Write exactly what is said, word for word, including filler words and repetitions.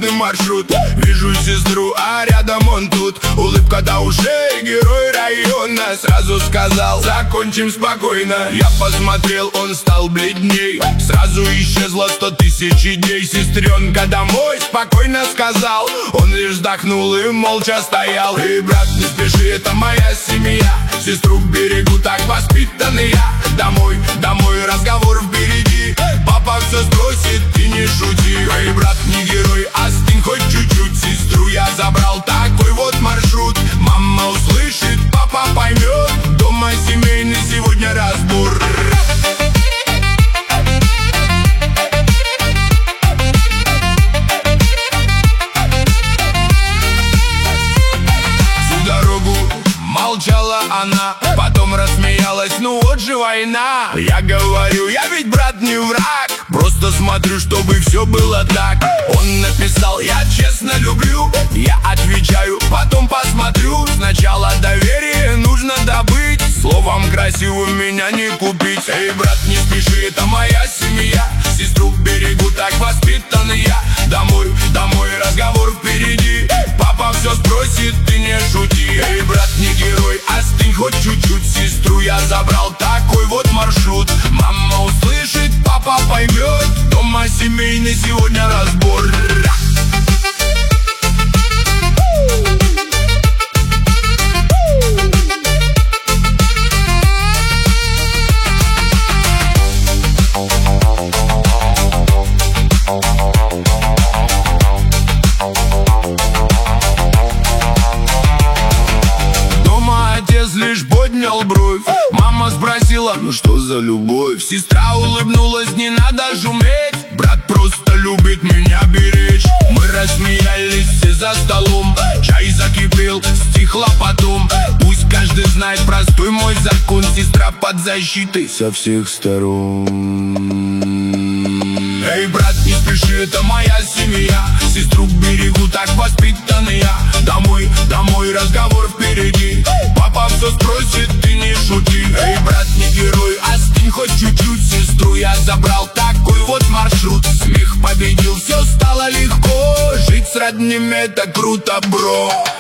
маршрутный маршрут. Вижу сестру, а рядом он тут. Улыбка до ушей, герой района. Сразу сказал, закончим спокойно. Я посмотрел, он стал бледней. Сразу исчезло сто тысяч идей. Сестренка домой, спокойно сказал. Он лишь вздохнул и молча стоял. Эй, брат, не спеши, это моя семья. Сестру берегу, так воспитанный я. Домой, домой, разговор впереди. Папа все спросит, ты не шути. Эй, брат, не герой, остынь хоть чуть-чуть. Сестру я забрал, такой вот маршрут. Мама услышит, папа поймет. Дома семейный сегодня разбор. Молчала она, потом рассмеялась, ну вот же война. Я говорю, я ведь брат не враг, просто смотрю, чтобы все было так. Он написал, я честно люблю. Я отвечаю, потом посмотрю. Сначала доверие нужно добыть, словом красивым меня не купить. Эй, брат, не спеши, это моя семья. Сестру берегу, так воспитанный я. Домой, домой, разговор впереди. Папа все спросит, ты не шути. Эй, брат, не герой, остынь хоть чуть-чуть. Сестру я забрал, такой вот маршрут. Мама услышит, папа поймет. Дома семейный сегодня разбор. Лишь поднял бровь. Мама спросила, ну что за любовь? Сестра улыбнулась, не надо шуметь. Брат просто любит меня беречь. Мы рассмеялись все за столом. Чай закипел, стихло потом. Пусть каждый знает простой мой закон. Сестра под защитой со всех сторон. Эй, брат, не спеши, это моя семья. Сестру берегу, так воспитанный я. Домой, домой, разговор впереди. Папа все спросит, ты не шути. Эй, брат, не герой, остынь хоть чуть-чуть. Сестру я забрал, такой вот маршрут. Смех победил, все стало легко. Жить с родными это круто, бро.